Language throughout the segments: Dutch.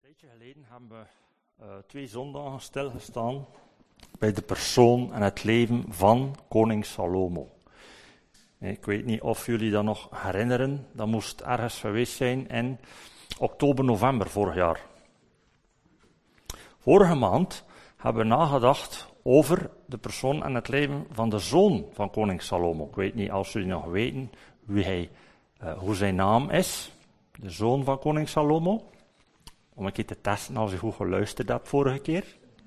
tijdje geleden hebben we 2 zondagen stilgestaan bij de persoon en het leven van koning Salomo. Ik weet niet of jullie dat nog herinneren, dat moest ergens geweest zijn in oktober, november vorig jaar. Vorige maand hebben we nagedacht over de persoon en het leven van de zoon van koning Salomo. Ik weet niet of jullie nog weten hoe zijn naam is, de zoon van koning Salomo. Om een keer te testen als je goed geluisterd hebt vorige keer.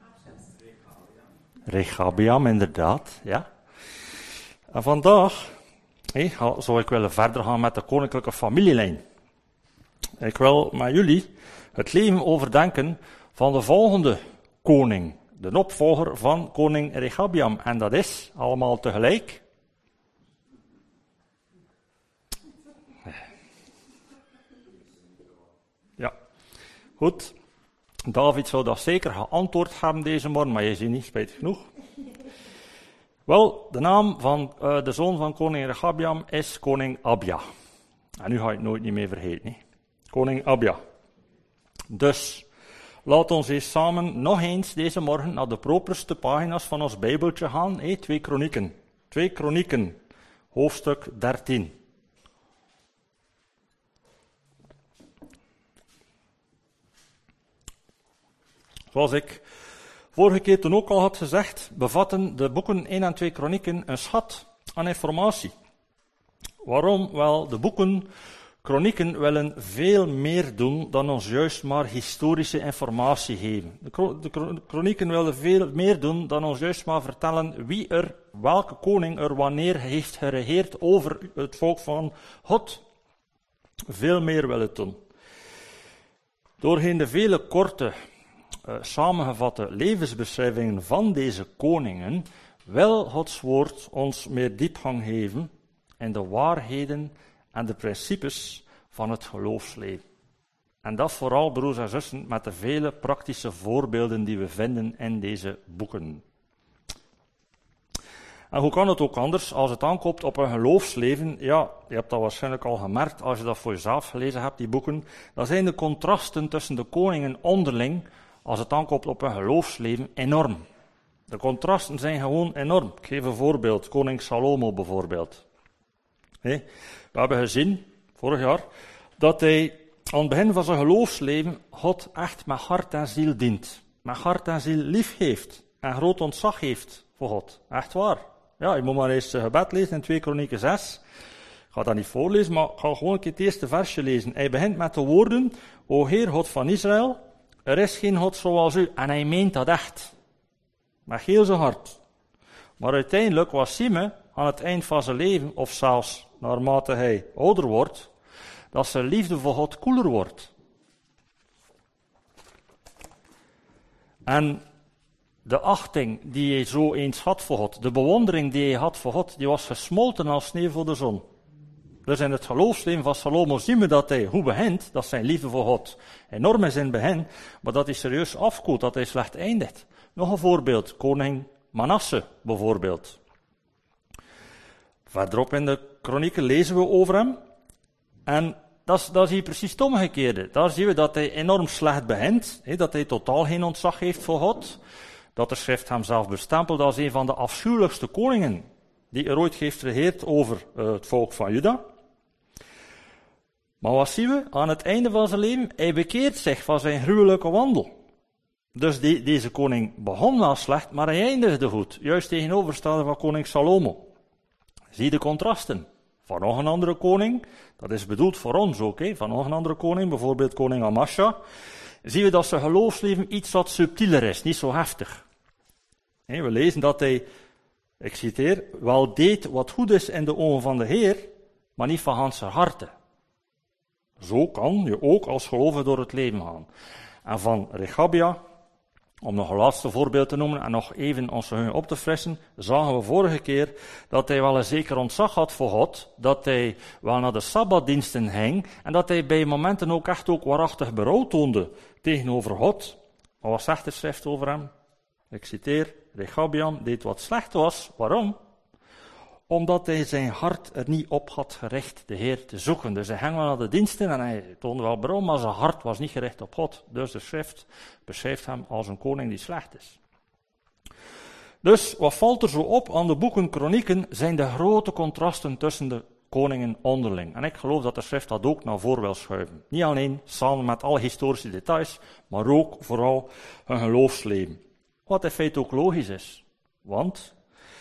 Rechabiam, inderdaad, ja. En vandaag zou ik willen verder gaan met de koninklijke familielijn. Ik wil met jullie het leven overdenken van de volgende koning, de opvolger van koning Rechabiam. En dat is allemaal tegelijk. Ja, goed. David zou dat zeker geantwoord hebben deze morgen, maar je ziet niet, spijtig genoeg. Wel, de naam van de zoon van koning Rechabiam is koning Abia. En nu ga je het nooit niet meer vergeten. Hè? Koning Abia. Dus, laat ons eens samen nog eens deze morgen naar de properste pagina's van ons Bijbeltje gaan. 2 Kronieken. 2 Kronieken, hoofdstuk 13. Zoals ik vorige keer toen ook al had gezegd, bevatten de boeken 1 en 2 Kronieken een schat aan informatie. Waarom? Wel, de boeken Kronieken willen veel meer doen dan ons juist maar historische informatie geven. De Kronieken willen veel meer doen dan ons juist maar vertellen wie welke koning er wanneer heeft geregeerd over het volk van God. Veel meer willen doen. Doorheen de vele korte samengevatte levensbeschrijvingen van deze koningen wil Gods woord ons meer diepgang geven in de waarheden en de principes van het geloofsleven. En dat vooral, broers en zussen, met de vele praktische voorbeelden die we vinden in deze boeken. En hoe kan het ook anders als het aankomt op een geloofsleven? Ja, je hebt dat waarschijnlijk al gemerkt als je dat voor jezelf gelezen hebt, die boeken. Dan zijn de contrasten tussen de koningen onderling, als het aankomt op een geloofsleven, enorm. De contrasten zijn gewoon enorm. Ik geef een voorbeeld, koning Salomo bijvoorbeeld. We hebben gezien, vorig jaar, dat hij aan het begin van zijn geloofsleven God echt met hart en ziel dient. Met hart en ziel lief heeft. En groot ontzag heeft voor God. Echt waar. Ja, je moet maar eens gebed lezen in 2 Kronieken 6. Ik ga dat niet voorlezen, maar ik ga gewoon een keer het eerste versje lezen. Hij begint met de woorden: O Heer, God van Israël, er is geen God zoals u. En hij meent dat echt. Met heel zijn hart. Maar uiteindelijk was Simon aan het eind van zijn leven, of zelfs naarmate hij ouder wordt, dat zijn liefde voor God koeler wordt. En de achting die hij zo eens had voor God, de bewondering die hij had voor God, die was gesmolten als sneeuw voor de zon. Dus in het geloofsleven van Salomo zien we dat hij hoe begint, dat zijn liefde voor God enorm is in het begin, maar dat hij serieus afkoelt, dat hij slecht eindigt. Nog een voorbeeld, koning Manasse bijvoorbeeld. Verderop in de kronieken lezen we over hem, en dat is hier precies het omgekeerde. Daar zien we dat hij enorm slecht begint, dat hij totaal geen ontzag heeft voor God, dat de schrift hem zelf bestempelt als een van de afschuwelijkste koningen die er ooit heeft geregeerd over het volk van Juda. Maar wat zien we? Aan het einde van zijn leven, hij bekeert zich van zijn gruwelijke wandel. Dus deze koning begon wel slecht, maar hij eindigde goed. Juist tegenovergestelde van koning Salomo. Zie de contrasten. Van nog een andere koning, dat is bedoeld voor ons ook, van nog een andere koning, bijvoorbeeld koning Amasja, zien we dat zijn geloofsleven iets wat subtieler is, niet zo heftig. We lezen dat hij, ik citeer, wel deed wat goed is in de ogen van de Heer, maar niet van ganse harte. Zo kan je ook als gelovige door het leven gaan. En van Rechabia, om nog een laatste voorbeeld te noemen en nog even ons geheugen op te frissen, zagen we vorige keer dat hij wel een zeker ontzag had voor God, dat hij wel naar de sabbatdiensten ging en dat hij bij momenten ook echt waarachtig berouw toonde tegenover God. Maar wat zegt de schrift over hem? Ik citeer, Rechabiam deed wat slecht was. Waarom? omdat hij zijn hart er niet op had gericht de Heer te zoeken. Dus hij ging wel naar de diensten en hij toonde wel berouw, maar zijn hart was niet gericht op God. Dus de schrift beschrijft hem als een koning die slecht is. Dus wat valt er zo op aan de boeken Kronieken zijn de grote contrasten tussen de koningen onderling. En ik geloof dat de schrift dat ook naar voren wil schuiven. Niet alleen samen met alle historische details, maar ook vooral hun geloofsleven. Wat in feite ook logisch is. Want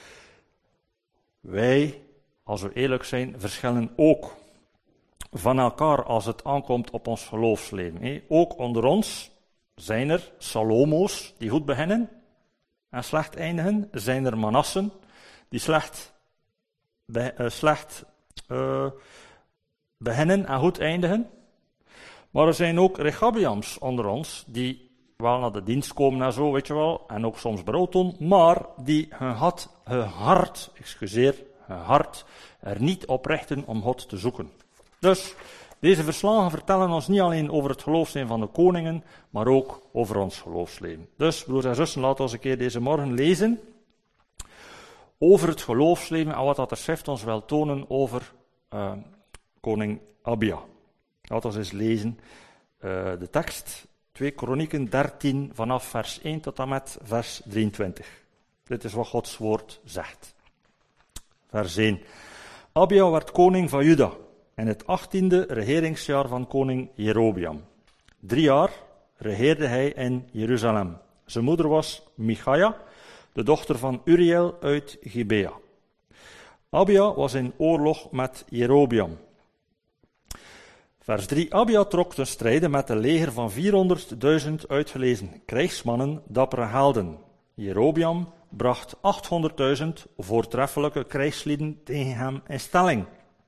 wij, als we eerlijk zijn, verschillen ook van elkaar als het aankomt op ons geloofsleven. Ook onder ons zijn er Salomo's die goed beginnen en slecht eindigen. Zijn er Manassen die slecht beginnen en goed eindigen. Maar er zijn ook Rechabeams onder ons die wel naar de dienst komen en zo, weet je wel, en ook soms berouw doen, maar die hun hart er niet op richten om God te zoeken. Dus deze verslagen vertellen ons niet alleen over het geloofsleven van de koningen, maar ook over ons geloofsleven. Dus, broers en zussen, laten we eens een keer deze morgen lezen over het geloofsleven en wat dat de schrift ons wil tonen over koning Abia. Laten we eens lezen de tekst, 2 Kronieken 13 vanaf vers 1 tot en met vers 23. Dit is wat Gods woord zegt. Vers 1. Abia werd koning van Juda in het 18e regeringsjaar van koning Jerobeam. 3 jaar regeerde hij in Jeruzalem. Zijn moeder was Michaja, de dochter van Uriel uit Gibea. Abia was in oorlog met Jerobeam. Vers 3. Abia trok ten strijde met een leger van 400.000 uitgelezen krijgsmannen, dappere helden. Jerobeam bracht 800.000 voortreffelijke krijgslieden tegen hem in stelling.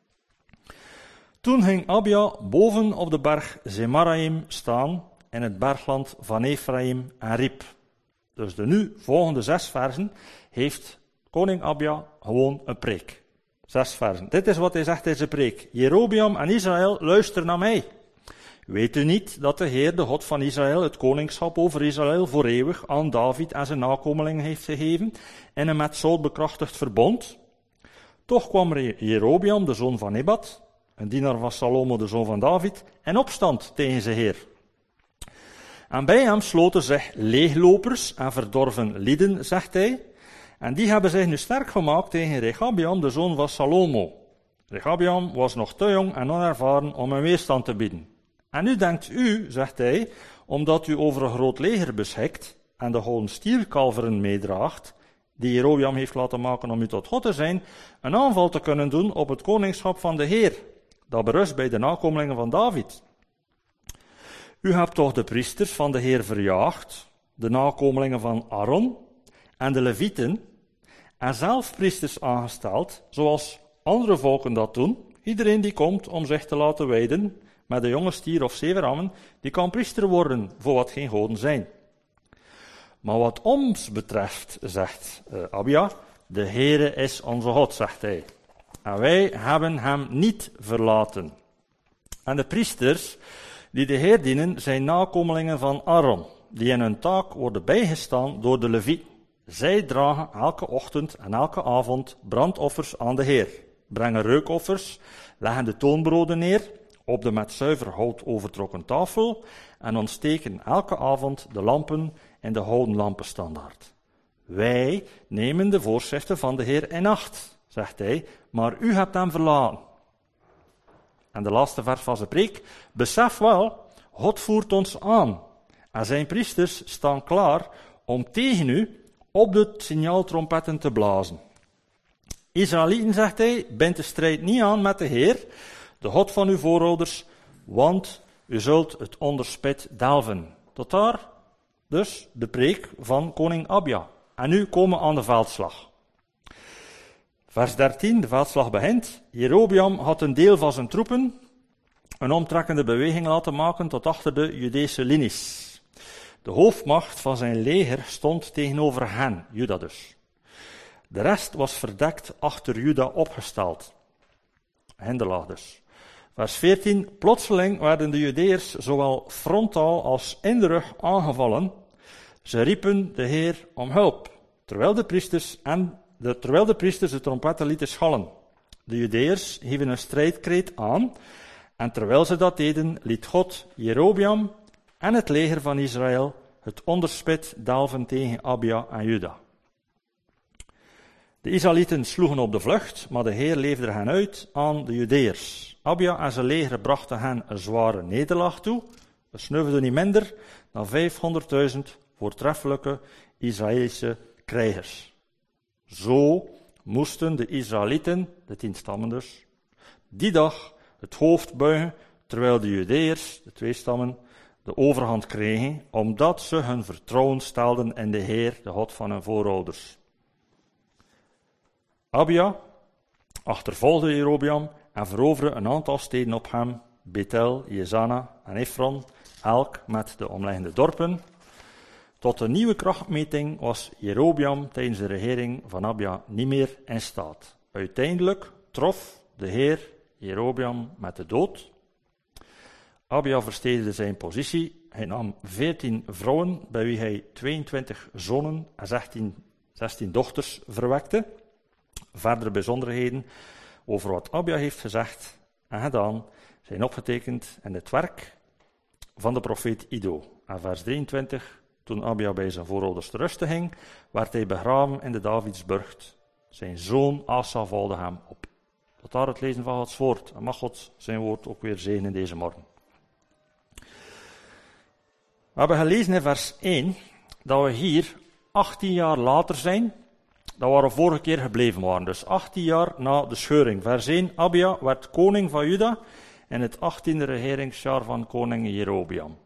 Toen ging Abia boven op de berg Zemaraim staan, in het bergland van Ephraim en riep. Dus de nu volgende 6 versen heeft koning Abia gewoon een preek. 6 versen. Dit is wat hij zegt in zijn preek. Jerobeam en Israël, luister naar mij. Weet u niet dat de Heer, de God van Israël, het koningschap over Israël voor eeuwig aan David en zijn nakomelingen heeft gegeven in een met zout bekrachtigd verbond? Toch kwam Jerobeam, de zoon van Nebat, een dienaar van Salomo, de zoon van David, in opstand tegen zijn Heer. En bij hem sloten zich leeglopers en verdorven lieden, zegt hij, en die hebben zich nu sterk gemaakt tegen Rechabeam, de zoon van Salomo. Rechabeam was nog te jong en onervaren om een weerstand te bieden. En nu denkt u, zegt hij, omdat u over een groot leger beschikt en de gouden stierkalveren meedraagt, die Jerobeam heeft laten maken om u tot God te zijn, een aanval te kunnen doen op het koningschap van de Heer, dat berust bij de nakomelingen van David. U hebt toch de priesters van de Heer verjaagd, de nakomelingen van Aaron en de Levieten, en zelf priesters aangesteld, zoals andere volken dat doen. Iedereen die komt om zich te laten wijden met een jonge stier of 7 rammen, die kan priester worden voor wat geen goden zijn. Maar wat ons betreft, zegt Abia, de Heere is onze God, zegt hij. En wij hebben hem niet verlaten. En de priesters die de Heer dienen, zijn nakomelingen van Aaron, die in hun taak worden bijgestaan door de Levieten. Zij dragen elke ochtend en elke avond brandoffers aan de Heer, brengen reukoffers, leggen de toonbroden neer op de met zuiver hout overtrokken tafel en ontsteken elke avond de lampen in de houten lampenstandaard. Wij nemen de voorschriften van de Heer in acht, zegt hij, maar u hebt hem verlaten. En de laatste vers van zijn preek, besef wel, God voert ons aan en zijn priesters staan klaar om tegen u op de signaaltrompetten te blazen. Israëlieten, zegt hij, bindt de strijd niet aan met de Heer, de God van uw voorouders, want u zult het onderspit delven. Tot daar dus de preek van koning Abia. En nu komen we aan de veldslag. Vers 13, de veldslag begint. Jerobeam had een deel van zijn troepen een omtrekkende beweging laten maken tot achter de Judese linies. De hoofdmacht van zijn leger stond tegenover hen, Juda dus. De rest was verdekt achter Juda opgesteld. Hinderlaag dus. Vers 14. Plotseling werden de Judeërs zowel frontaal als in de rug aangevallen. Ze riepen de Heer om hulp, terwijl de priesters en terwijl de priesters de trompetten lieten schallen. De Judeërs hieven een strijdkreet aan, en terwijl ze dat deden, liet God Jerobeam en het leger van Israël het onderspit delven tegen Abia en Juda. De Israëlieten sloegen op de vlucht, maar de Heer leefde hen uit aan de Judeërs. Abia en zijn leger brachten hen een zware nederlaag toe. Er sneuvelden niet minder dan 500.000 voortreffelijke Israëlische krijgers. Zo moesten de Israëlieten, de 10 stammen dus, die dag het hoofd buigen, terwijl de Judeërs, de 2 stammen, de overhand kregen, omdat ze hun vertrouwen stelden in de Heer, de God van hun voorouders. Abia achtervolgde Jerobeam en veroverde een aantal steden op hem, Bethel, Jezana en Efron, elk met de omliggende dorpen. Tot een nieuwe krachtmeting was Jerobeam tijdens de regering van Abia niet meer in staat. Uiteindelijk trof de Heer Jerobeam met de dood. Abia verstedelde zijn positie. Hij nam 14 vrouwen, bij wie hij 22 zonen en 16 dochters verwekte. Verdere bijzonderheden over wat Abia heeft gezegd en gedaan zijn opgetekend in het werk van de profeet Iddo. En vers 23, toen Abia bij zijn voorouders te rusten ging, werd hij begraven in de Davidsburcht. Zijn zoon Asa volgde hem op. Tot daar het lezen van Gods woord. En mag God zijn woord ook weer zegenen deze morgen. We hebben gelezen in vers 1 dat we hier 18 jaar later zijn dan waar we vorige keer gebleven waren. Dus 18 jaar na de scheuring. Vers 1, Abia werd koning van Juda in het 18e regeringsjaar van koning Jerobeam.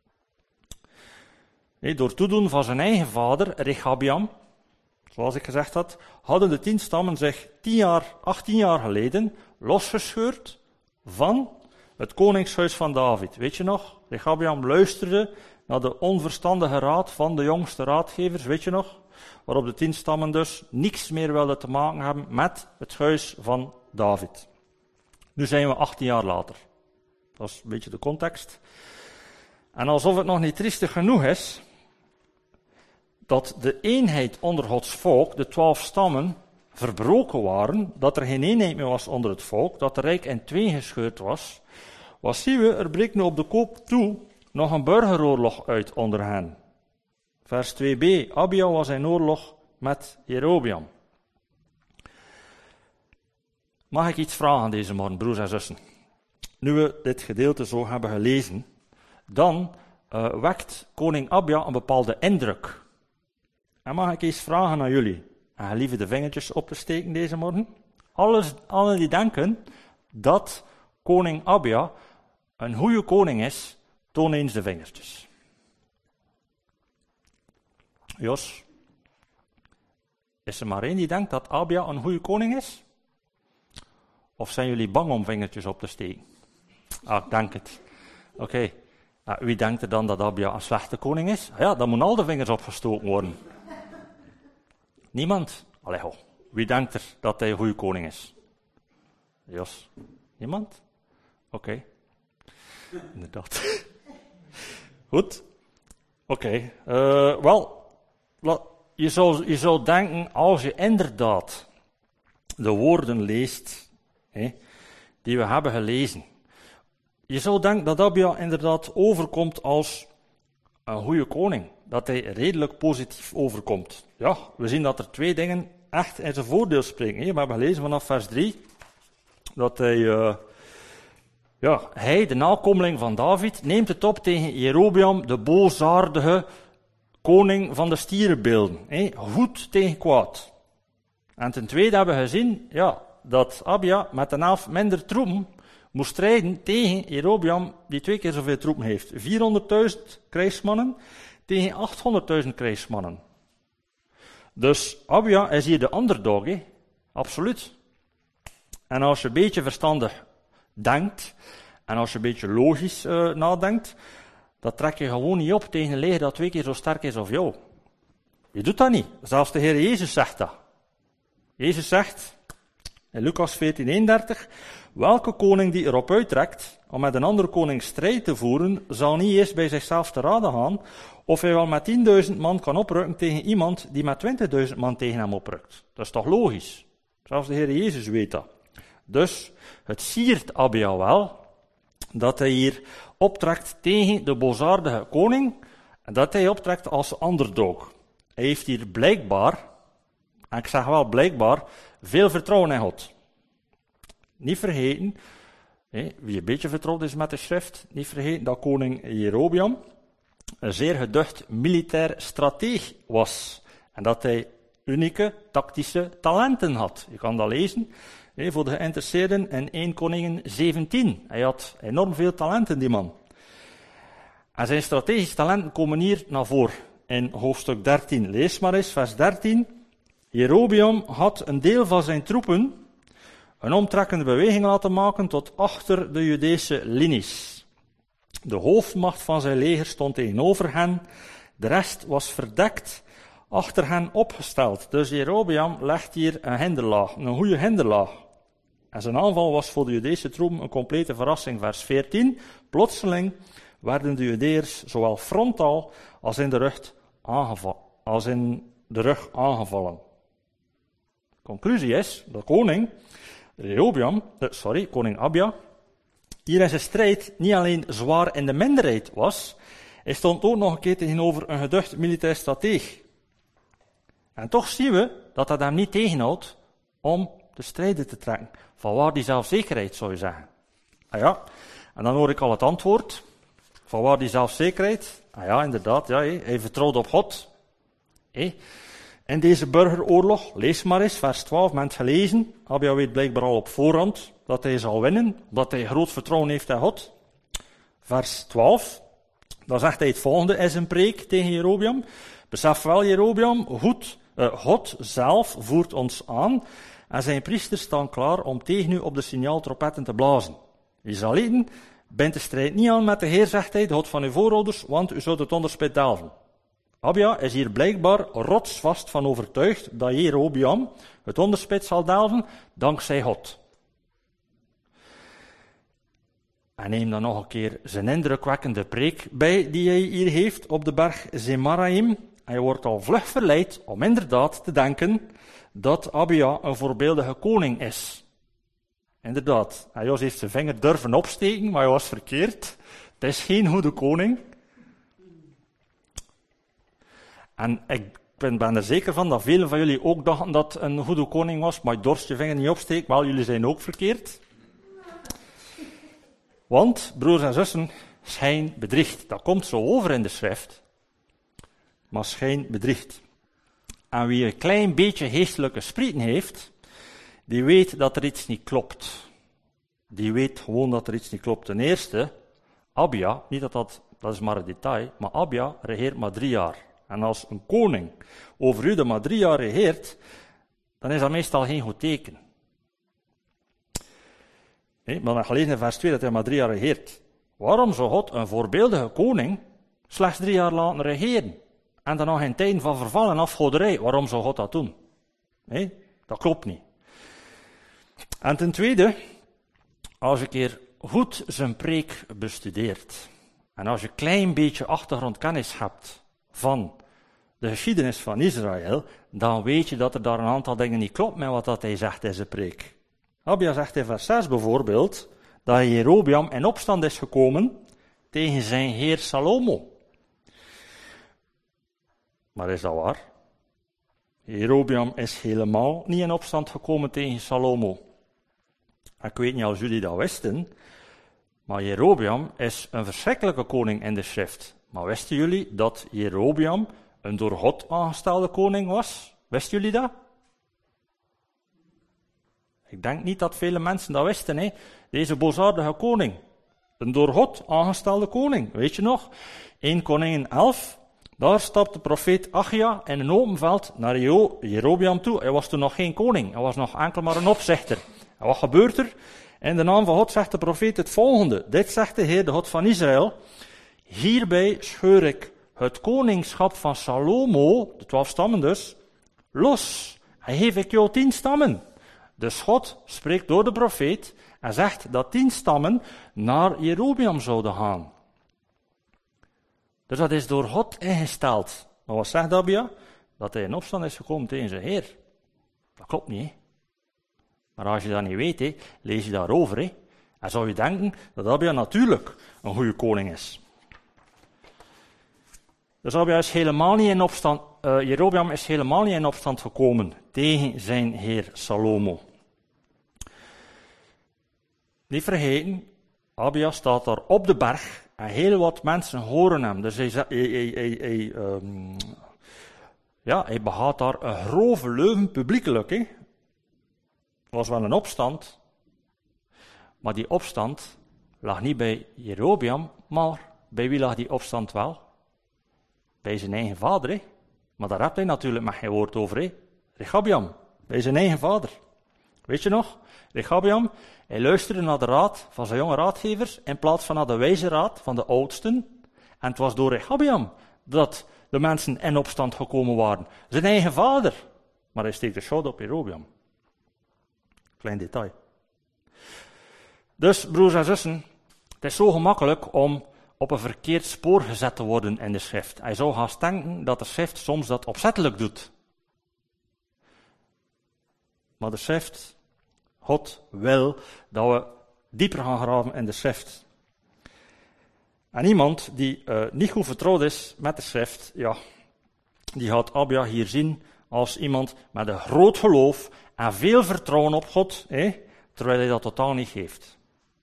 Door toedoen van zijn eigen vader, Rechabeam, zoals ik gezegd had, hadden de 10 stammen zich 18 jaar geleden losgescheurd van het koningshuis van David. Weet je nog? Rechabeam luisterde naar de onverstandige raad van de jongste raadgevers, weet je nog? Waarop de 10 stammen dus niks meer wilden te maken hebben met het huis van David. Nu zijn we 18 jaar later. Dat is een beetje de context. En alsof het nog niet triestig genoeg is, dat de eenheid onder Gods volk, de 12 stammen, verbroken waren, dat er geen eenheid meer was onder het volk, dat het rijk in 2 gescheurd was, wat zien we, er breekt nu op de koop toe nog een burgeroorlog uit onder hen. Vers 2b, Abia was in oorlog met Jerobeam. Mag ik iets vragen deze morgen, broers en zussen? Nu we dit gedeelte zo hebben gelezen, dan wekt koning Abia een bepaalde indruk. En mag ik eens vragen aan jullie, en gelieve de vingertjes op te steken deze morgen? Allen die denken dat koning Abia een goede koning is, toon eens de vingertjes. Jos, is er maar één die denkt dat Abia een goede koning is? Of zijn jullie bang om vingertjes op te steken? Ah, ik denk het. Oké. Wie denkt er dan dat Abia een slechte koning is? Ja, dan moeten al de vingers opgestoken worden. Niemand? Allee, wie denkt er dat hij een goede koning is? Jos? Niemand? Oké. Inderdaad. Goed. Oké. Wel, je zou denken, als je inderdaad de woorden leest, die we hebben gelezen, je zou denken dat Abia inderdaad overkomt als een goede koning. Dat hij redelijk positief overkomt. Ja, we zien dat er 2 dingen echt in zijn voordeel spreken. We hebben gelezen vanaf vers 3, dat hij, de nakomeling van David, neemt het op tegen Jerobeam, de boosaardige koning van de stierenbeelden. Goed tegen kwaad. En ten tweede hebben we gezien dat Abia met een helft minder troepen moest strijden tegen Jerobeam, die 2 keer zoveel troepen heeft. 400.000 krijgsmannen tegen 800.000 krijgsmannen. Dus Abia is hier de underdog, absoluut. En als je een beetje verstandig denkt, en als je een beetje logisch nadenkt, dat trek je gewoon niet op tegen een leger dat 2 keer zo sterk is als jou. Je doet dat niet. Zelfs de Heer Jezus zegt dat. Jezus zegt in Lucas 14:31, Welke koning die erop uittrekt om met een andere koning strijd te voeren, zal niet eerst bij zichzelf te raden gaan of hij wel met 10.000 man kan oprukken tegen iemand die met 20.000 man tegen hem oprukt. Dat is toch logisch? Zelfs de Heer Jezus weet dat. Dus het siert Abia wel dat hij hier optrekt tegen de boosaardige koning en dat hij optrekt als underdog. Hij heeft hier blijkbaar, en ik zeg wel blijkbaar, veel vertrouwen in God. Niet vergeten, wie een beetje vertrouwd is met de schrift, niet vergeten dat koning Jerobeam een zeer geducht militair strateeg was. En dat hij unieke tactische talenten had. Je kan dat lezen voor de geïnteresseerden in 1 Koningen 17. Hij had enorm veel talenten, die man. En zijn strategische talenten komen hier naar voren in hoofdstuk 13. Lees maar eens, vers 13. Jerobeam had een deel van zijn troepen een omtrekkende beweging laten maken tot achter de Judese linies. De hoofdmacht van zijn leger stond tegenover hen, de rest was verdekt, achter hen opgesteld. Dus Jerobeam legt hier een hinderlaag, een goede hinderlaag. En zijn aanval was voor de Judese troepen een complete verrassing. Vers 14, plotseling werden de Judeërs zowel frontaal als in de rug aangevallen. Conclusie is dat koning Abia, hier in zijn strijd niet alleen zwaar in de minderheid was, hij stond ook nog een keer tegenover een geducht militair strateeg. En toch zien we dat dat hem niet tegenhoudt om de strijden te trekken. Vanwaar die zelfzekerheid, zou je zeggen. Ah ja, en dan hoor ik al het antwoord. Vanwaar die zelfzekerheid? Ah ja, inderdaad, ja, hij vertrouwde op God. In deze burgeroorlog, lees maar eens, vers 12, men het gelezen. Abia weet blijkbaar al op voorhand dat hij zal winnen, dat hij groot vertrouwen heeft in God. Vers 12, dan zegt hij het volgende in zijn preek tegen Jerobeam. Besef wel, Jerobeam, God zelf voert ons aan en zijn priesters staan klaar om tegen u op de signaaltrompetten te blazen. Israëlieten, bindt de strijd niet aan met de Heer, zegt hij, de God van uw voorouders, want u zult het onderspit delven. Abia is hier blijkbaar rotsvast van overtuigd dat Jerobeam het onderspit zal delven, dankzij God. En neem dan nog een keer zijn indrukwekkende preek bij die hij hier heeft op de berg Zemaraim. Hij wordt al vlug verleid om inderdaad te denken dat Abia een voorbeeldige koning is. Inderdaad, Jos heeft zijn vinger durven opsteken, maar hij was verkeerd. Het is geen goede koning. En ik ben er zeker van dat velen van jullie ook dachten dat het een goede koning was, maar je dorst je vinger niet opsteken, maar jullie zijn ook verkeerd. Want, broers en zussen, schijn bedriegt. Dat komt zo over in de schrift. Maar schijn bedriegt. En wie een klein beetje geestelijke sprieten heeft, die weet dat er iets niet klopt. Die weet gewoon dat er iets niet klopt. Ten eerste, Abia, niet dat is maar een detail, maar Abia regeert maar 3 jaar. En als een koning over u maar 3 jaar regeert, dan is dat meestal geen goed teken. Maar dan gelezen in vers 2 dat hij maar 3 jaar regeert. Waarom zou God een voorbeeldige koning slechts 3 jaar laten regeren? En dan nog in tijden van verval en afgoderij. Waarom zou God dat doen? Dat klopt niet. En ten tweede, als je een keer goed zijn preek bestudeert, en als je een klein beetje achtergrondkennis hebt van de geschiedenis van Israël, dan weet je dat er daar een aantal dingen niet klopt met wat dat hij zegt in zijn preek. Abia zegt in vers 6 bijvoorbeeld, dat Jerobeam in opstand is gekomen tegen zijn heer Salomo. Maar is dat waar? Jerobeam is helemaal niet in opstand gekomen tegen Salomo. Ik weet niet of jullie dat wisten, maar Jerobeam is een verschrikkelijke koning in de schrift. Maar wisten jullie dat Jerobeam een door God aangestelde koning was? Wisten jullie dat? Ik denk niet dat vele mensen dat wisten. Deze boosaardige koning. Een door God aangestelde koning. Weet je nog? 1 Koningen 11. Daar stapt de profeet Achia in een open veld naar Jerobeam toe. Hij was toen nog geen koning. Hij was nog enkel maar een opzichter. En wat gebeurt er? In de naam van God zegt de profeet het volgende. Dit zegt de Heer, de God van Israël. Hierbij scheur ik het koningschap van Salomo, de 12 stammen dus, los. En geef ik jou 10 stammen. Dus God spreekt door de profeet en zegt dat 10 stammen naar Jerobeam zouden gaan. Dus dat is door God ingesteld. Maar wat zegt Abia? Dat hij in opstand is gekomen tegen zijn Heer. Dat klopt niet, hè? Maar als je dat niet weet, hè, lees je daarover, hè? En zou je denken dat Abia natuurlijk een goede koning is. Dus Abia is helemaal niet in opstand, Jerobeam is helemaal niet in opstand gekomen tegen zijn heer Salomo. Niet vergeten, Abia staat daar op de berg en heel wat mensen horen hem. Dus hij begaat daar een grove leugen publiekelijk. Het was wel een opstand, maar die opstand lag niet bij Jerobeam, maar bij wie lag die opstand wel? Bij zijn eigen vader, hè? Maar daar hebt hij natuurlijk maar geen woord over, hè? Rechabeam, bij zijn eigen vader. Weet je nog? Rechabeam, hij luisterde naar de raad van zijn jonge raadgevers in plaats van naar de wijze raad van de oudsten. En het was door Rechabeam dat de mensen in opstand gekomen waren. Zijn eigen vader. Maar hij steekt de schouder op Jerobeam. Klein detail. Dus, broers en zussen, het is zo gemakkelijk om op een verkeerd spoor gezet te worden in de schrift. Hij zou haast denken dat de schrift soms dat opzettelijk doet. Maar de schrift, God wil dat we dieper gaan graven in de schrift. En iemand die niet goed vertrouwd is met de schrift, ja, die gaat Abia hier zien als iemand met een groot geloof en veel vertrouwen op God, terwijl hij dat totaal niet geeft.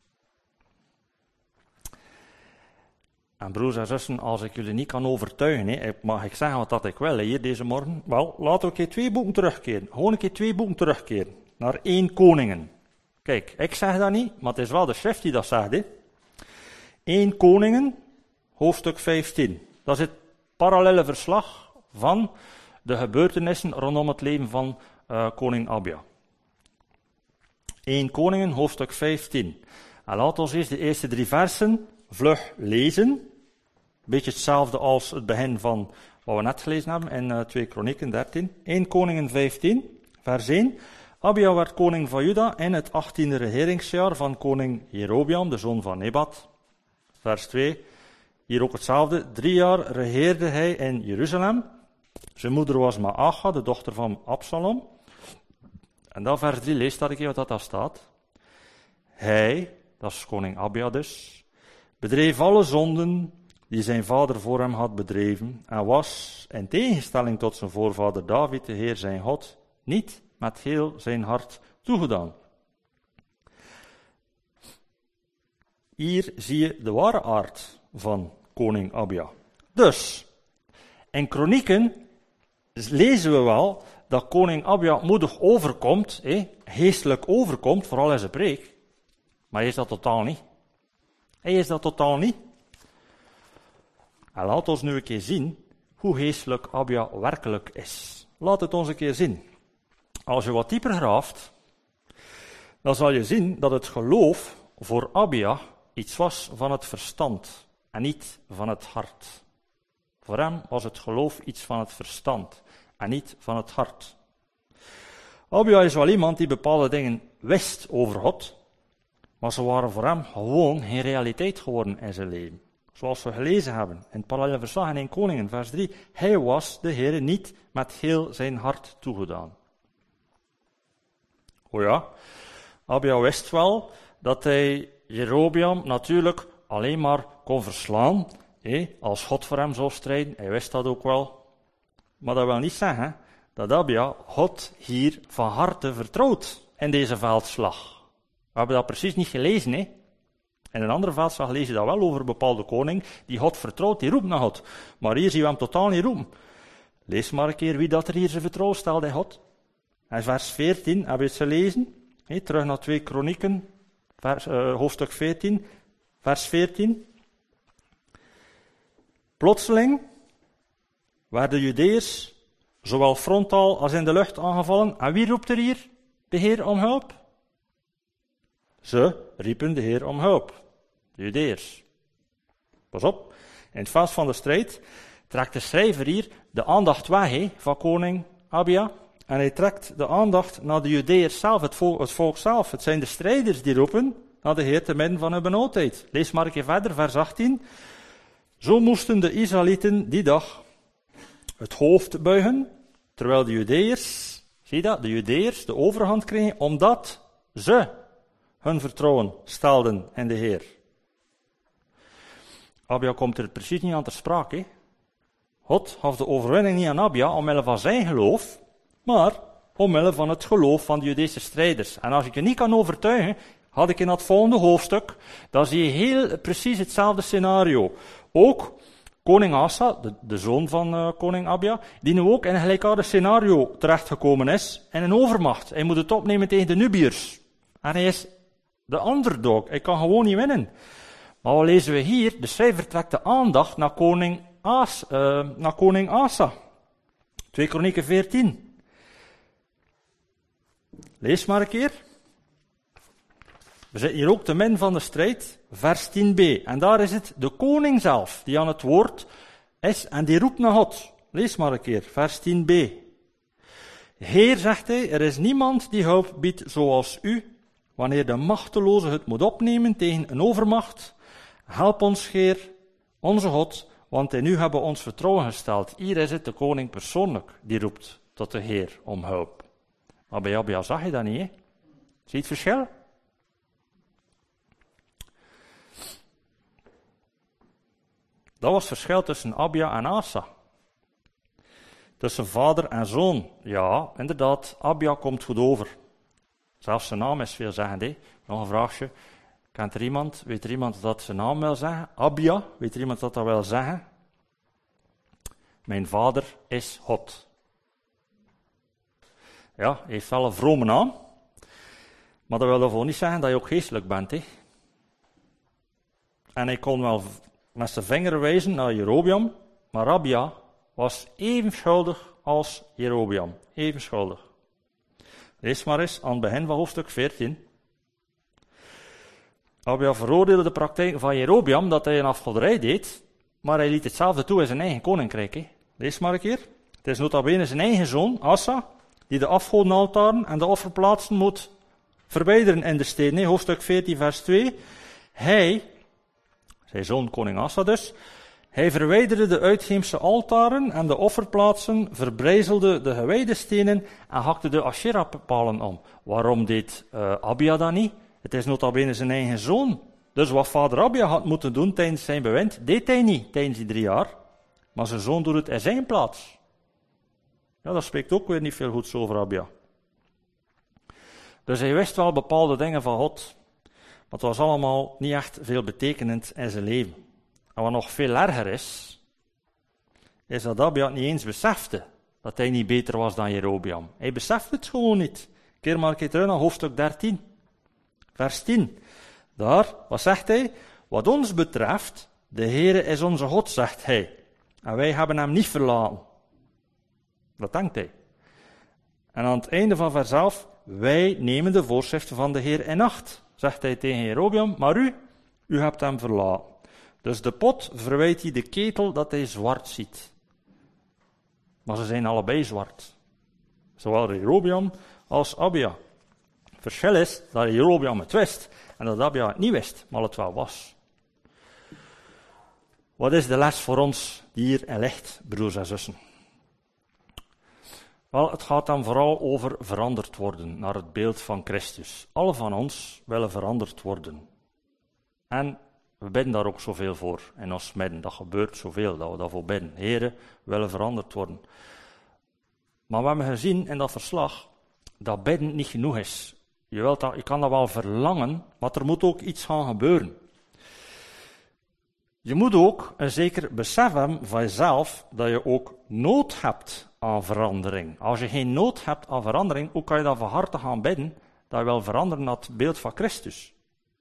En broers en zussen, als ik jullie niet kan overtuigen, mag ik zeggen wat dat ik wil hier deze morgen? Wel, laten we een keer 2 boeken terugkeren. Gewoon een keer 2 boeken terugkeren. Naar 1 Koningen. Kijk, ik zeg dat niet, maar het is wel de schrift die dat zegt. 1 Koningen, hoofdstuk 15. Dat is het parallele verslag van de gebeurtenissen rondom het leven van koning Abia. 1 Koningen, hoofdstuk 15. En laten we eerst de eerste 3 versen vlug lezen. Beetje hetzelfde als het begin van wat we net gelezen hebben in 2 Kronieken 13. 1 Koningen 15, vers 1. Abia werd koning van Juda in het 18e regeringsjaar van koning Jerobeam, de zoon van Nebat. Vers 2. Hier ook hetzelfde. 3 jaar regeerde hij in Jeruzalem. Zijn moeder was Maacha, de dochter van Absalom. En dan vers 3, leest dat een keer wat dat daar staat. Hij, dat is koning Abia dus, bedreef alle zonden die zijn vader voor hem had bedreven en was, in tegenstelling tot zijn voorvader David, de Heer zijn God, niet met heel zijn hart toegedaan. Hier zie je de ware aard van koning Abia. Dus, in Kronieken lezen we wel dat koning Abia moedig overkomt, geestelijk overkomt, vooral in zijn preek, maar hij is dat totaal niet. Hij is dat totaal niet. En laat ons nu een keer zien hoe geestelijk Abia werkelijk is. Laat het ons een keer zien. Als je wat dieper graaft, dan zal je zien dat het geloof voor Abia iets was van het verstand en niet van het hart. Voor hem was het geloof iets van het verstand en niet van het hart. Abia is wel iemand die bepaalde dingen wist over God, maar ze waren voor hem gewoon geen realiteit geworden in zijn leven. Zoals we gelezen hebben in het parallele verslag in 1 Koningen, vers 3. Hij was de Heere niet met heel zijn hart toegedaan. O ja, Abia wist wel dat hij Jerobeam natuurlijk alleen maar kon verslaan, als God voor hem zou strijden. Hij wist dat ook wel. Maar dat wil niet zeggen dat Abia God hier van harte vertrouwt in deze veldslag. We hebben dat precies niet gelezen, hè. In een andere veldslag lees je dat wel over een bepaalde koning die God vertrouwt, die roept naar God. Maar hier zien we hem totaal niet roepen. Lees maar een keer wie dat er hier zijn vertrouwen stelt in God. En vers 14, hebben we het gelezen? Terug naar 2 Kronieken, hoofdstuk 14, vers 14. Plotseling werden Judeërs zowel frontaal als in de lucht aangevallen. En wie roept er hier de Heer om hulp? Ze riepen de Heer om hulp. De Judeërs. Pas op, in het veld van de strijd trekt de schrijver hier de aandacht weg van koning Abia En hij trekt de aandacht naar de Judeërs zelf, het volk zelf. Het zijn de strijders die roepen naar de Heer te midden van hun benauwdheid. Lees maar een keer verder, vers 18. Zo moesten de Israëlieten die dag het hoofd buigen, terwijl de Judeërs, zie dat, de Judeërs de overhand kregen, omdat ze hun vertrouwen stelden in de Heer. Abia komt er precies niet aan ter sprake. God gaf de overwinning niet aan Abia omwille van zijn geloof, maar omwille van het geloof van de Judese strijders. En als ik je niet kan overtuigen, had ik in dat volgende hoofdstuk, dan zie je heel precies hetzelfde scenario. Ook koning Asa, de zoon van koning Abia, die nu ook in een gelijkaardig scenario terechtgekomen is, in een overmacht. Hij moet het opnemen tegen de Nubiërs. En hij is de underdog, hij kan gewoon niet winnen. Maar wat lezen we hier? De schrijver trekt de aandacht naar koning Asa. 2 Kronieken 14. Lees maar een keer. We zitten hier ook te midden van de strijd, vers 10b. En daar is het de koning zelf die aan het woord is en die roept naar God. Lees maar een keer, vers 10b. Heer, zegt hij, er is niemand die hulp biedt zoals u, wanneer de machteloze het moet opnemen tegen een overmacht. Help ons, Heer, onze God, want in u hebben we ons vertrouwen gesteld. Hier is het de koning persoonlijk die roept tot de Heer om hulp. Maar bij Abia zag je dat niet, hè? Zie je het verschil? Dat was het verschil tussen Abia en Asa. Tussen vader en zoon. Ja, inderdaad, Abia komt goed over. Zelfs zijn naam is veelzeggend, hè? Nog een vraagje. Kent er iemand? Weet er iemand dat zijn naam wil zeggen? Abia, weet er iemand dat wil zeggen? Mijn vader is God. Ja, hij heeft wel een vrome naam. Maar dat wil daarvoor niet zeggen dat je ook geestelijk bent, hè? En hij kon wel met zijn vinger wijzen naar Jerobeam, maar Abia was even schuldig als Jerobeam. Even schuldig. Lees maar eens aan het begin van hoofdstuk 14. Abia veroordeelde de praktijk van Jerobeam dat hij een afgoderij deed, maar hij liet hetzelfde toe in zijn eigen koninkrijk. Hè. Lees maar een keer. Het is nota bene zijn eigen zoon, Asa, die de afgodenaltaren en de offerplaatsen moet verwijderen in de steden. Hè. Hoofdstuk 14, vers 2. Hij, zijn zoon koning Asa dus, hij verwijderde de uitheemse altaren en de offerplaatsen, verbrijzelde de gewijde stenen en hakte de Asherah-palen om. Waarom deed Abia dat niet? Het is nota bene zijn eigen zoon. Dus wat vader Abia had moeten doen tijdens zijn bewind, deed hij niet tijdens die 3 jaar. Maar zijn zoon doet het in zijn plaats. Ja, dat spreekt ook weer niet veel goeds over Abia. Dus hij wist wel bepaalde dingen van God. Maar het was allemaal niet echt veel betekenend in zijn leven. En wat nog veel erger is dat Abia het niet eens besefte dat hij niet beter was dan Jerobeam. Hij besefte het gewoon niet. Keer maar een keer terug naar hoofdstuk 13. Vers 10. Daar, wat zegt hij? Wat ons betreft, de Heere is onze God, zegt hij. En wij hebben hem niet verlaten. Dat denkt hij. En aan het einde van vers 11, wij nemen de voorschriften van de Heer in acht, zegt hij tegen Jerobeam, maar u hebt hem verlaten. Dus de pot verwijt hij de ketel dat hij zwart ziet. Maar ze zijn allebei zwart. Zowel Jerobeam als Abia. Het verschil is dat Jerobeam het wist en dat Abia het niet wist, maar het wel was. Wat is de les voor ons die hierin ligt, broers en zussen? Wel, het gaat dan vooral over veranderd worden naar het beeld van Christus. Alle van ons willen veranderd worden. En we bidden daar ook zoveel voor in ons midden. Dat gebeurt zoveel dat we daarvoor bidden. Heren, we willen veranderd worden. Maar we hebben gezien in dat verslag dat bidden niet genoeg is. Je kan dat wel verlangen, maar er moet ook iets gaan gebeuren. Je moet ook een zeker besef hebben van jezelf dat je ook nood hebt aan verandering. Als je geen nood hebt aan verandering, hoe kan je dan van harte gaan bidden dat je wil veranderen naar het beeld van Christus?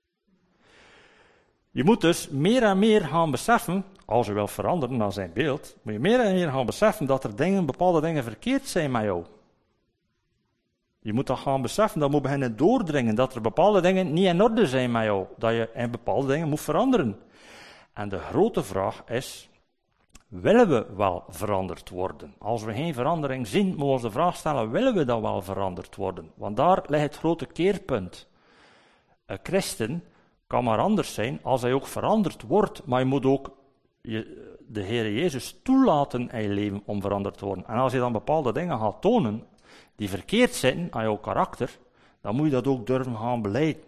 Je moet dus meer en meer gaan beseffen, als je wil veranderen naar zijn beeld, moet je meer en meer gaan beseffen dat er bepaalde dingen verkeerd zijn met jou. Je moet dat gaan beseffen, dat moet beginnen doordringen, dat er bepaalde dingen niet in orde zijn met jou, dat je in bepaalde dingen moet veranderen. En de grote vraag is, Willen we wel veranderd worden? Als we geen verandering zien, moeten we ons de vraag stellen, willen we dat wel veranderd worden? Want daar ligt het grote keerpunt. Een christen kan maar anders zijn als hij ook veranderd wordt, maar je moet ook de Heer Jezus toelaten in je leven om veranderd te worden. En als je dan bepaalde dingen gaat tonen die verkeerd zitten aan jouw karakter, dan moet je dat ook durven gaan belijden.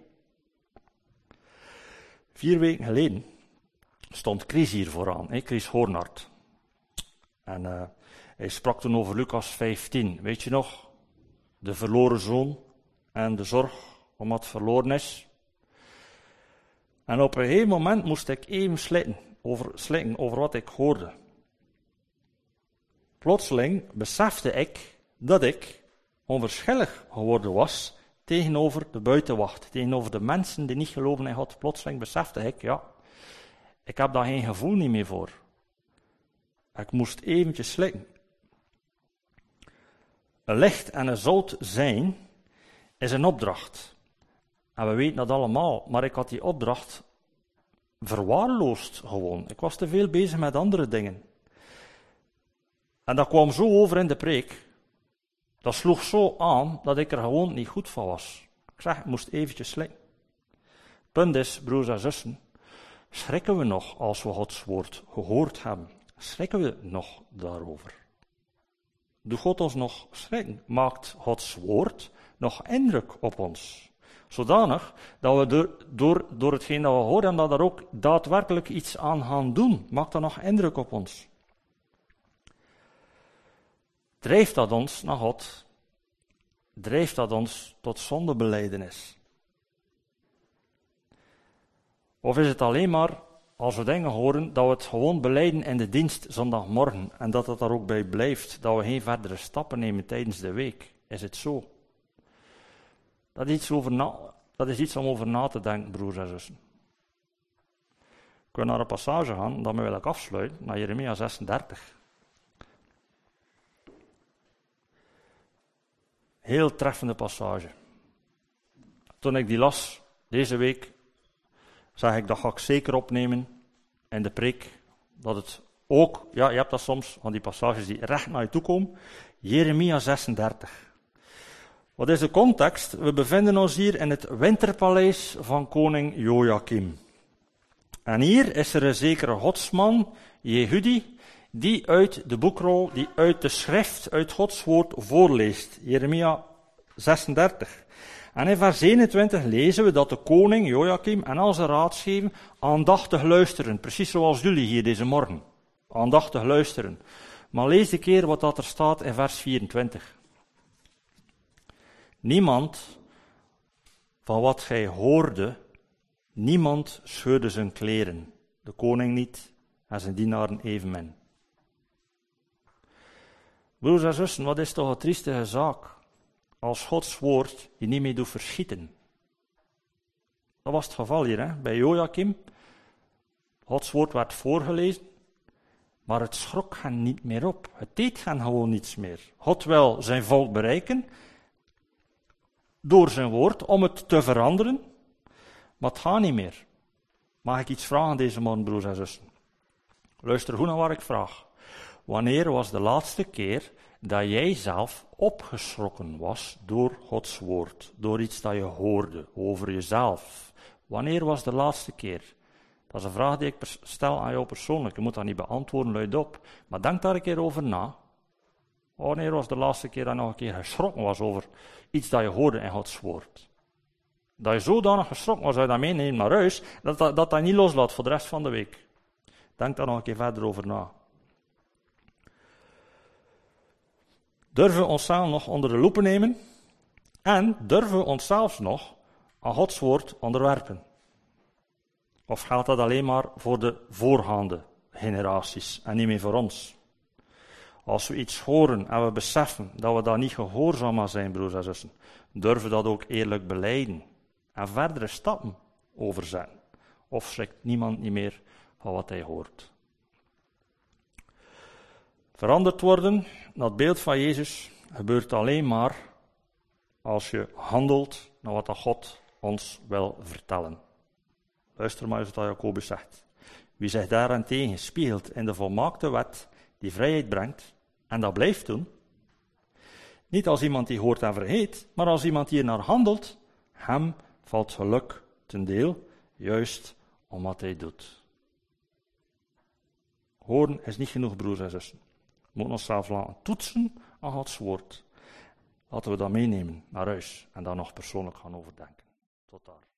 4 weken geleden stond Chris hier vooraan, Chris Hoornaert. En hij sprak toen over Lucas 15. Weet je nog? De verloren zoon en de zorg om wat verloren is. En op een gegeven moment moest ik even slikken over wat ik hoorde. Plotseling besefte ik dat ik onverschillig geworden was tegenover de buitenwacht, tegenover de mensen die niet geloven in God. Plotseling besefte ik, ja, ik heb daar geen gevoel niet meer voor. Ik moest eventjes slikken. Een licht en een zout zijn is een opdracht. En we weten dat allemaal, maar ik had die opdracht verwaarloosd gewoon. Ik was te veel bezig met andere dingen. En dat kwam zo over in de preek. Dat sloeg zo aan dat ik er gewoon niet goed van was. Ik zeg, ik moest eventjes slikken. Het punt is, broers en zussen, schrikken we nog als we Gods woord gehoord hebben? Schrikken we nog daarover? Doet God ons nog schrikken? Maakt Gods woord nog indruk op ons? Zodanig dat we door hetgeen dat we horen hebben, dat er ook daadwerkelijk iets aan gaan doen. Maakt dat nog indruk op ons? Drijft dat ons naar God? Drijft dat ons tot zondebelijdenis? Of is het alleen maar, als we dingen horen, dat we het gewoon belijden in de dienst zondagmorgen en dat het daar ook bij blijft, dat we geen verdere stappen nemen tijdens de week? Is het zo? Dat is iets om over na te denken, broers en zussen. We kunnen naar een passage gaan, daarmee wil ik afsluiten, naar Jeremia 36. Heel treffende passage. Toen ik die las, deze week, zeg ik, dat ga ik zeker opnemen in de preek, dat het ook, ja, je hebt dat soms, van die passages die recht naar je toe komen, Jeremia 36. Wat is de context? We bevinden ons hier in het winterpaleis van koning Joachim. En hier is er een zekere godsman, Jehudi, die uit de boekrol, die uit de schrift, uit Gods woord voorleest. Jeremia 36. En in vers 21 lezen we dat de koning Joachim en al zijn raadsgeven aandachtig luisteren. Precies zoals jullie hier deze morgen. Aandachtig luisteren. Maar lees een keer wat dat er staat in vers 24. Niemand van wat gij hoorde, niemand scheurde zijn kleren. De koning niet en zijn dienaren evenmin. Broers en zussen, wat is toch een triestige zaak als Gods woord je niet mee doet verschieten. Dat was het geval hier, hè? Bij Joachim. Gods woord werd voorgelezen, maar het schrok hen niet meer op. Het deed hen gewoon niets meer. God wil zijn volk bereiken door zijn woord om het te veranderen, maar het gaat niet meer. Mag ik iets vragen deze morgen, broers en zussen? Luister goed naar wat ik vraag. Wanneer was de laatste keer dat jij zelf opgeschrokken was door Gods woord, door iets dat je hoorde over jezelf? Wanneer was de laatste keer? Dat is een vraag die ik stel aan jou persoonlijk. Je moet dat niet beantwoorden luidop, maar denk daar een keer over na. Wanneer was de laatste keer dat je nog een keer geschrokken was over iets dat je hoorde in Gods woord? Dat je zodanig geschrokken was, dat je dat meeneemt naar huis, dat niet loslaat voor de rest van de week. Denk daar nog een keer verder over na. Durven we onszelf nog onder de loep nemen en durven we onszelf nog aan Gods woord onderwerpen? Of geldt dat alleen maar voor de voorgaande generaties en niet meer voor ons? Als we iets horen en we beseffen dat we daar niet gehoorzaam aan zijn, broers en zussen, durven we dat ook eerlijk belijden en verdere stappen overzetten? Of schrikt niemand niet meer van wat hij hoort? Veranderd worden naar het beeld van Jezus gebeurt alleen maar als je handelt naar wat God ons wil vertellen. Luister maar eens wat Jacobus zegt. Wie zich daarentegen spiegelt in de volmaakte wet die vrijheid brengt, en dat blijft doen, niet als iemand die hoort en vergeet, maar als iemand die er naar handelt, hem valt geluk ten deel, juist om wat hij doet. Horen is niet genoeg, broers en zussen. We moeten onszelf laten toetsen aan Gods woord. Laten we dat meenemen naar huis en daar nog persoonlijk gaan overdenken. Tot daar.